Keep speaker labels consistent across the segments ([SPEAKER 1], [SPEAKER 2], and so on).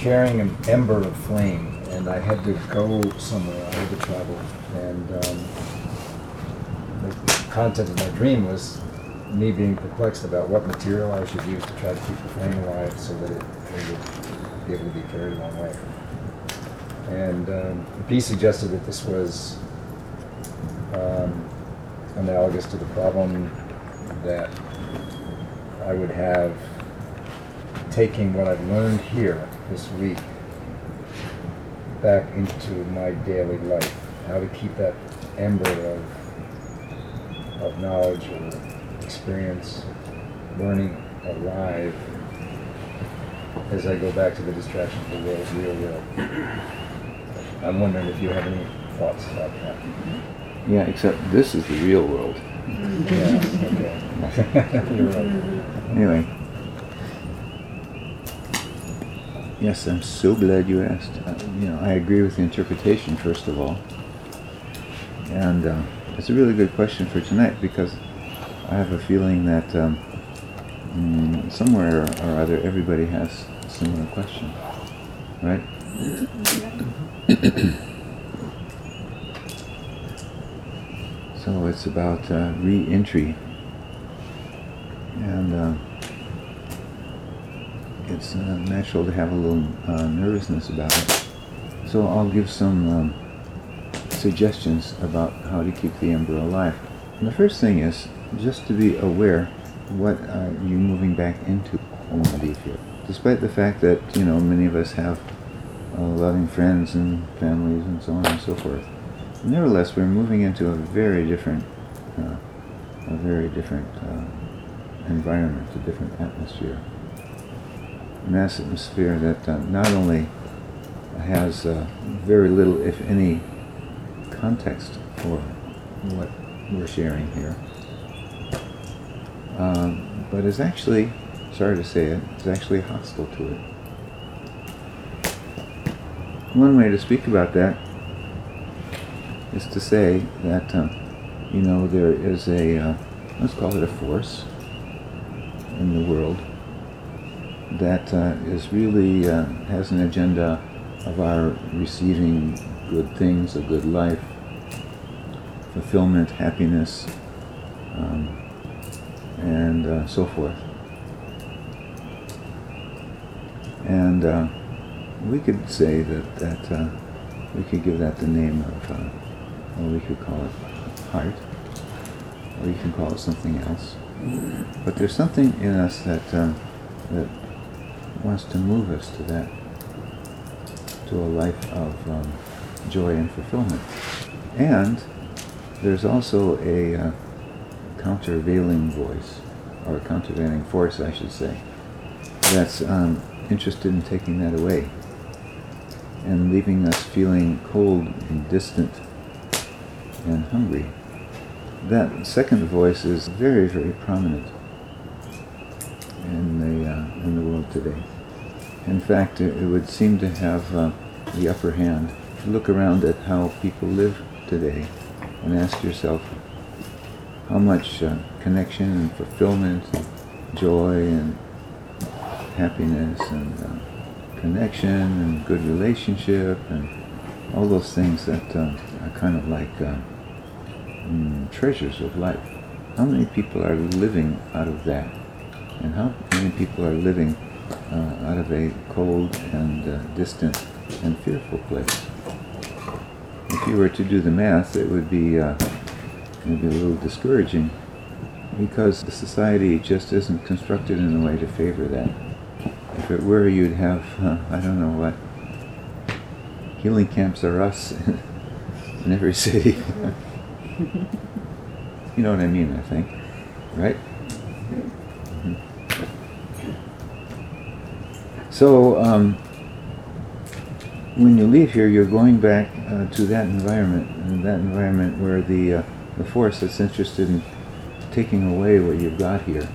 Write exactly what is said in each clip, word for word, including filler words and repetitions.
[SPEAKER 1] carrying an ember of flame, and I had to go somewhere. I had to travel, and um, the content of my dream was me being perplexed about what material I should use to try to keep the flame alive so that it, it would be able to be carried a long way. And um, the piece suggested that this was um, analogous to the problem that I would have taking what I've learned here this week back into my daily life. How to keep that ember of, of knowledge or experience, learning alive as I go back to the distraction of the world's real world. I'm wondering if you have any thoughts about that.
[SPEAKER 2] Yeah, except this is the real world.
[SPEAKER 1] Yeah, okay. You're right.
[SPEAKER 2] Anyway. Yes, I'm so glad you asked. Uh, you know, I agree with the interpretation, first of all. And uh, it's a really good question for tonight, because I have a feeling that um, mm, somewhere or other everybody has a similar question, right? So it's about uh, re-entry, and uh, it's uh, natural to have a little uh, nervousness about it. So I'll give some um, suggestions about how to keep the ember alive. And the first thing is just to be aware what uh, you're moving back into when you leave here. Despite the fact that, you know, many of us have uh, loving friends and families and so on and so forth. Nevertheless, we're moving into a very different, uh, a very different uh, environment, a different atmosphere. An atmosphere that uh, not only has uh, very little, if any, context for what we're sharing here, um, but is actually, sorry to say it, is actually hostile to it. One way to speak about that is to say that, uh, you know, there is a, uh, let's call it a force in the world that uh, is really, uh, has an agenda of our receiving good things, a good life, fulfillment, happiness, um, and uh, so forth. And uh, we could say that, that uh, we could give that the name of, uh, or we could call it heart, or you can call it something else. But there's something in us that uh, that wants to move us to that, to a life of um, joy and fulfillment. And there's also a uh, countervailing voice, or a countervailing force, I should say, that's um, interested in taking that away and leaving us feeling cold and distant and hungry. That second voice is very, very prominent in the uh, in the world today. In fact, it, it would seem to have uh, the upper hand. Look around at how people live today and ask yourself how much uh, connection and fulfillment and joy and happiness and uh, connection and good relationship and all those things that uh, are kind of like uh, mm, treasures of life. How many people are living out of that? And how many people are living uh, out of a cold and uh, distant and fearful place? If you were to do the math, it would be uh, maybe a little discouraging, because the society just isn't constructed in a way to favor that. If it were, you'd have, uh, I don't know what, healing camps are us in every city. You know what I mean, I think, right? Mm-hmm. So, um, when you leave here, you're going back uh, to that environment, and that environment where the uh, the force that's interested in taking away what you've got here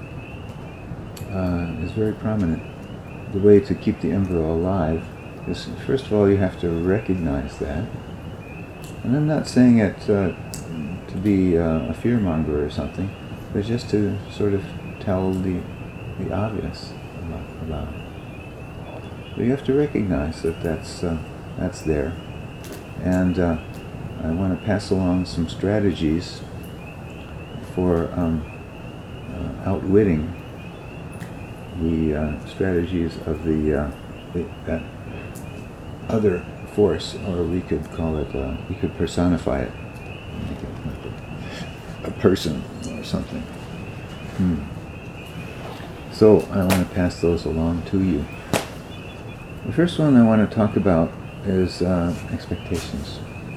[SPEAKER 2] uh, is very prominent. The way to keep the ember alive is, first of all, you have to recognize that. And I'm not saying it uh, to be uh, a fearmonger or something, but just to sort of tell the the obvious about, about it. But you have to recognize that that's, uh, that's there. And uh, I want to pass along some strategies for um, uh, outwitting the uh, strategies of the, uh, the that other force, or we could call it, uh, we could personify it, make it like a, a person or something. Hmm. So I want to pass those along to you. The first one I want to talk about is uh, expectations.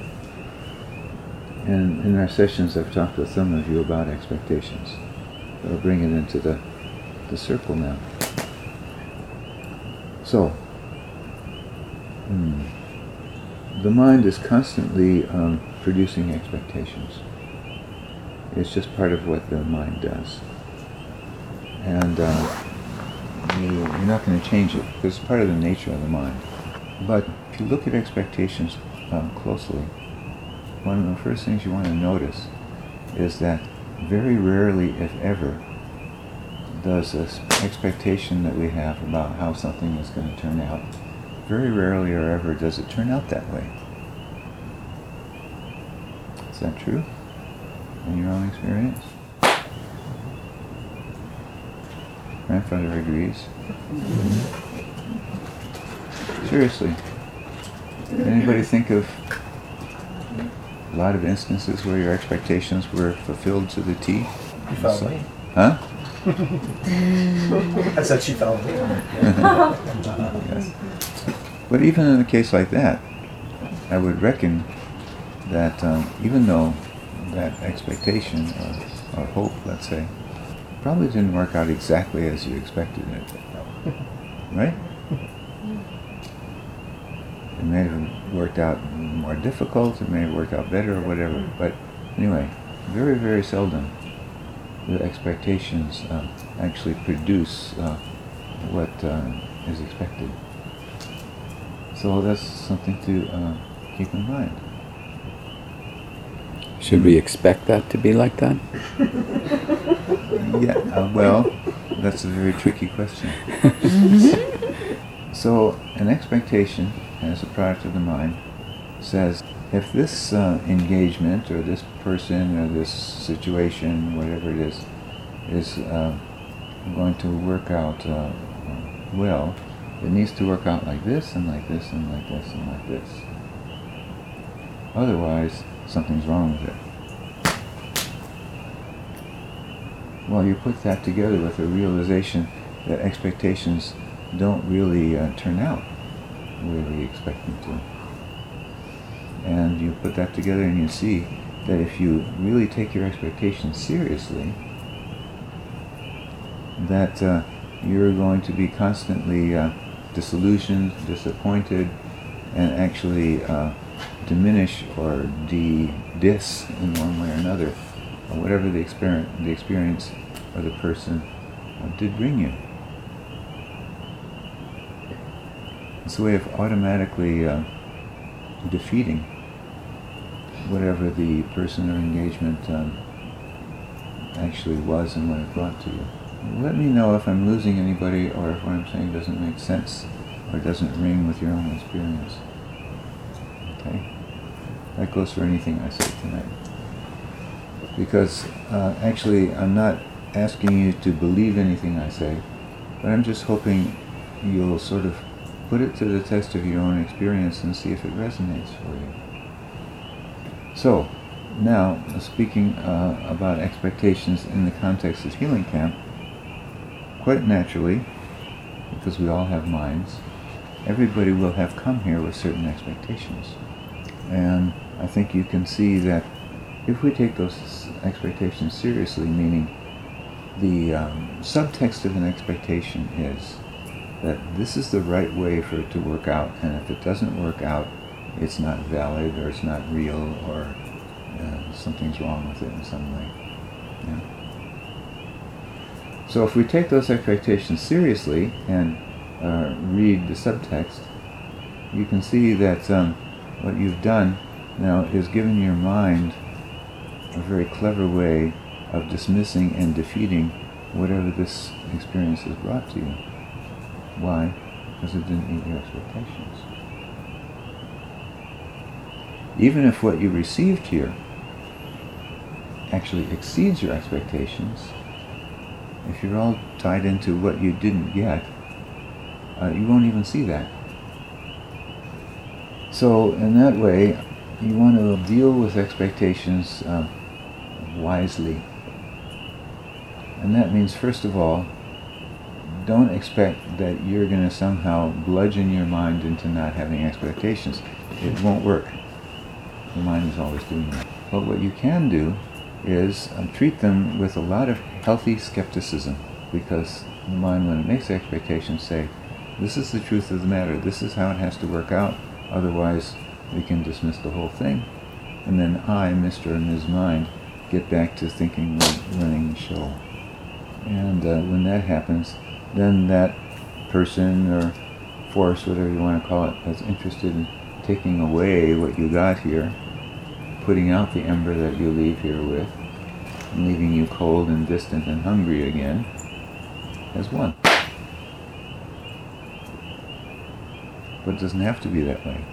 [SPEAKER 2] And in our sessions I've talked with some of you about expectations. I'll bring it into the, the circle now. So, hmm, the mind is constantly um, producing expectations. It's just part of what the mind does. And uh, you, you're not going to change it, because it's part of the nature of the mind. But if you look at expectations um, closely, one of the first things you want to notice is that very rarely, if ever, does this expectation that we have about how something is going to turn out, very rarely or ever does it turn out that way. Is that true in your own experience? Grandfather agrees. Seriously. Anybody think of a lot of instances where your expectations were fulfilled to the T?
[SPEAKER 3] You found me.
[SPEAKER 2] Huh?
[SPEAKER 3] I said she found me.
[SPEAKER 2] Yes. But even in a case like that, I would reckon that um, even though that expectation or, or hope, let's say, probably didn't work out exactly as you expected it, right? It may have worked out more difficult, it may have worked out better or whatever, but anyway, very, very seldom the expectations uh, actually produce uh, what uh, is expected. So that's something to uh, keep in mind.
[SPEAKER 4] Should we expect that to be like that?
[SPEAKER 2] Yeah, uh, well, that's a very tricky question. So, an expectation, as a product of the mind, says, if this uh, engagement, or this person, or this situation, whatever it is, is uh, going to work out uh, well, it needs to work out like this, and like this, and like this, and like this. Otherwise, something's wrong with it. Well, you put that together with a realization that expectations don't really uh, turn out the way we expect them to. And you put that together and you see that if you really take your expectations seriously, that uh, you're going to be constantly uh, disillusioned, disappointed, and actually uh, diminish or de-dis in one way or another, or whatever the experience, the experience or the person uh, did bring you. It's a way of automatically uh, defeating whatever the person or engagement um, actually was and what it brought to you. Let me know if I'm losing anybody, or if what I'm saying doesn't make sense or doesn't ring with your own experience. Okay? That goes for anything I say tonight. Because uh, actually I'm not asking you to believe anything I say, but I'm just hoping you'll sort of put it to the test of your own experience and see if it resonates for you. So, now, speaking uh, about expectations in the context of Healing Camp, quite naturally, because we all have minds, everybody will have come here with certain expectations. And I think you can see that if we take those expectations seriously, meaning the um, subtext of an expectation is that this is the right way for it to work out, and if it doesn't work out, it's not valid, or it's not real, or uh, something's wrong with it in some way. Yeah? So if we take those expectations seriously and uh, read the subtext, you can see that um, what you've done now is given your mind a very clever way of dismissing and defeating whatever this experience has brought to you. Why? because it didn't meet your expectations. Even if what you received here actually exceeds your expectations, if you're all tied into what you didn't get, uh, you won't even see that. So in that way, you want to deal with expectations uh, wisely. And that means, first of all, don't expect that you're going to somehow bludgeon your mind into not having expectations. It won't work. The mind is always doing that. But what you can do is um, treat them with a lot of healthy skepticism, because the mind, when it makes expectations, say, this is the truth of the matter, this is how it has to work out, otherwise we can dismiss the whole thing. And then I, Mister and Miz Mind, get back to thinking we're running the show. And uh, when that happens, then that person or force, whatever you want to call it, that's interested in taking away what you got here, putting out the ember that you leave here with, and leaving you cold and distant and hungry again, has won. But it doesn't have to be that way.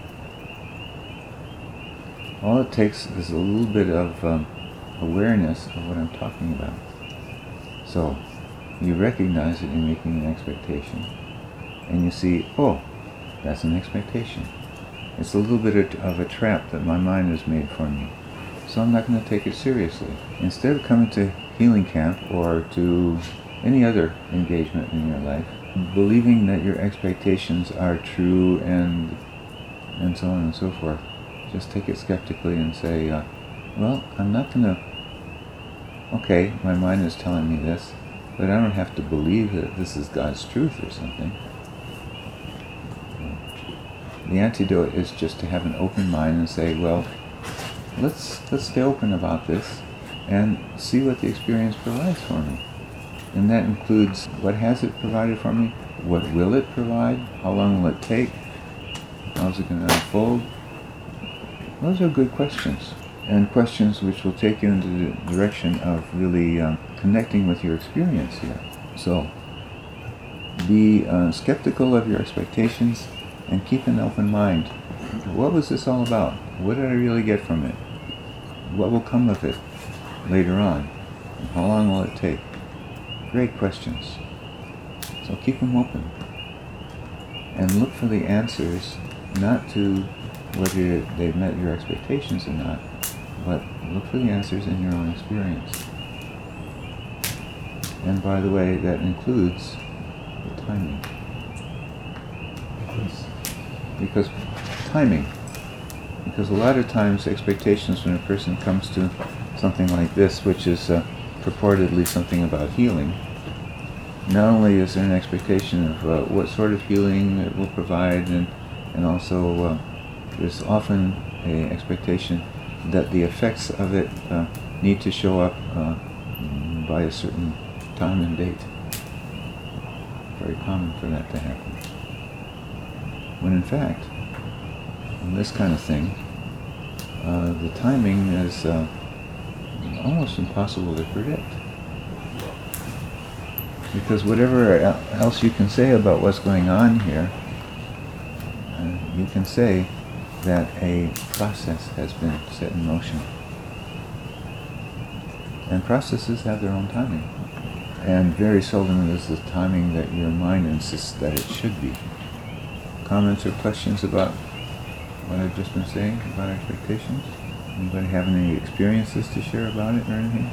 [SPEAKER 2] All it takes is a little bit of um, awareness of what I'm talking about. So, you recognize that you're making an expectation, and you see, oh, that's an expectation. It's a little bit of a trap that my mind has made for me, so I'm not going to take it seriously. Instead of coming to healing camp or to any other engagement in your life, believing that your expectations are true and and so on and so forth, just take it skeptically and say, uh, well, I'm not going to, okay, my mind is telling me this, but I don't have to believe that this is God's truth or something. The antidote is just to have an open mind and say, well, let's let's stay open about this and see what the experience provides for me. And that includes, what has it provided for me? What will it provide? How long will it take? How's it going to unfold? Those are good questions, and questions which will take you into the direction of really um, connecting with your experience here. So, be uh, skeptical of your expectations and keep an open mind. What was this all about? What did I really get from it? What will come of it later on? And how long will it take? Great questions. So keep them open. And look for the answers, not to whether they've met your expectations or not, but look for the answers in your own experience. And by the way, that includes the timing. Because timing. Because a lot of times expectations, when a person comes to something like this, which is uh, purportedly something about healing, not only is there an expectation of uh, what sort of healing it will provide, and, and also uh, there's often an expectation that the effects of it uh, need to show up uh, by a certain time and date. Very common for that to happen. When in fact, in this kind of thing, uh, the timing is uh, almost impossible to predict. Because whatever else you can say about what's going on here, uh, you can say that a process has been set in motion. And processes have their own timing. And very seldom is the timing that your mind insists that it should be. Comments or questions about what I've just been saying about expectations? Anybody have any experiences to share about it or anything?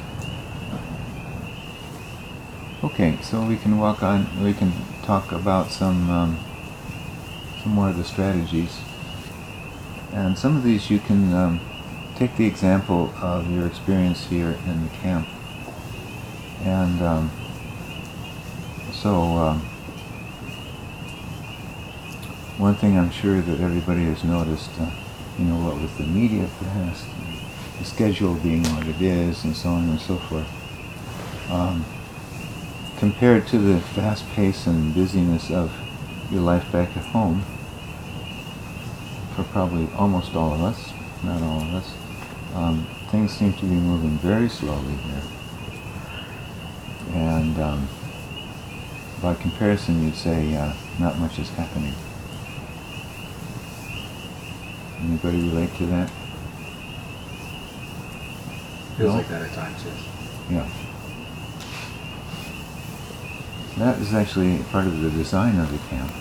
[SPEAKER 2] Okay, so we can walk on, we can talk about some, um, some more of the strategies. And some of these you can um, take the example of your experience here in the camp. And um, so, um, one thing I'm sure that everybody has noticed, uh, you know, what with the media past, the schedule being what it is, and so on and so forth, um, compared to the fast pace and busyness of your life back at home, for probably almost all of us, not all of us, um, things seem to be moving very slowly here. And um, by comparison, you'd say uh, not much is happening. Anybody relate to that?
[SPEAKER 1] Feels
[SPEAKER 2] No?
[SPEAKER 1] like that at times, yes.
[SPEAKER 2] Yeah. That is actually part of the design of the camp.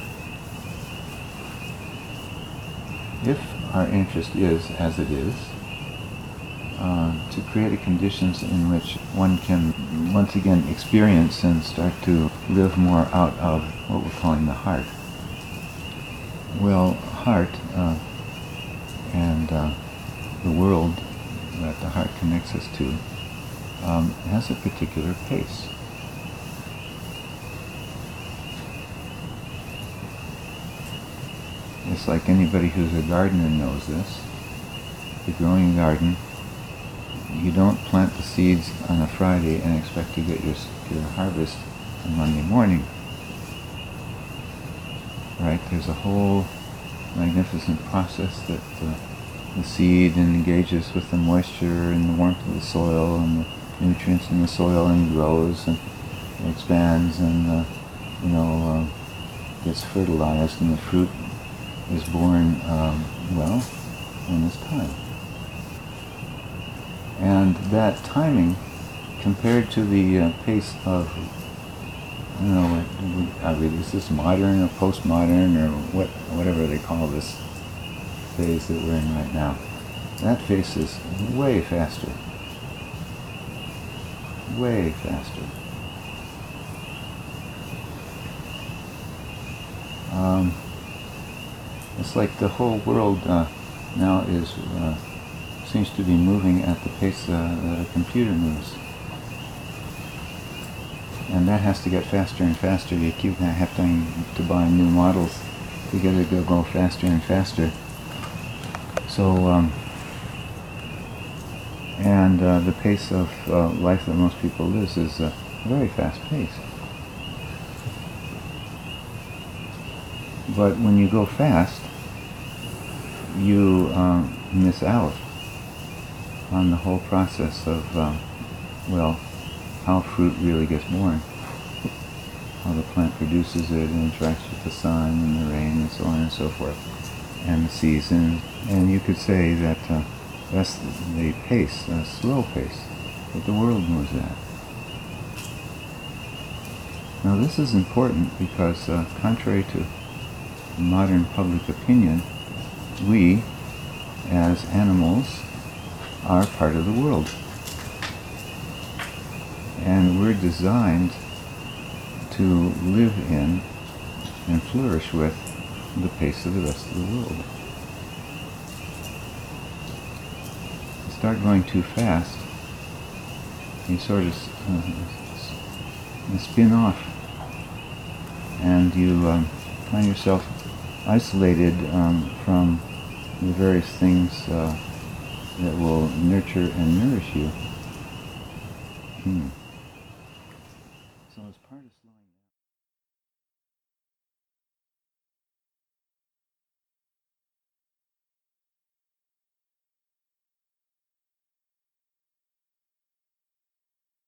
[SPEAKER 2] If our interest is, as it is, uh, to create conditions in which one can once again experience and start to live more out of what we're calling the heart. Well, heart uh, and uh, the world that the heart connects us to um, has a particular pace. It's like anybody who's a gardener knows this. If you're growing a garden, you don't plant the seeds on a Friday and expect to get your, your harvest on Monday morning. Right? There's a whole magnificent process that uh, the seed engages with the moisture and the warmth of the soil and the nutrients in the soil and grows and expands and uh, you know uh, gets fertilized, and the fruit is born um, well in its time. And that timing, compared to the uh, pace of, I don't know, what, I mean, is this modern or postmodern or what, whatever they call this phase that we're in right now, that pace is way faster. Way faster. Um, it's like the whole world uh, now is uh, seems to be moving at the pace uh, that a computer moves. And that has to get faster and faster. You keep having to buy new models to get it to go faster and faster. So, um, and uh, the pace of uh, life that most people live is a very fast pace. But when you go fast, you um, miss out on the whole process of, uh, well, how fruit really gets born, how the plant produces it and interacts with the sun and the rain and so on and so forth, and the season. And you could say that uh, that's the pace, a slow pace, that the world moves at. Now this is important because, uh, contrary to modern public opinion, we, as animals, are part of the world. And we're designed to live in and flourish with the pace of the rest of the world. You start going too fast, you sort of uh, spin off, and you um, find yourself isolated um, from the various things uh, that will nurture and nourish you. Hmm.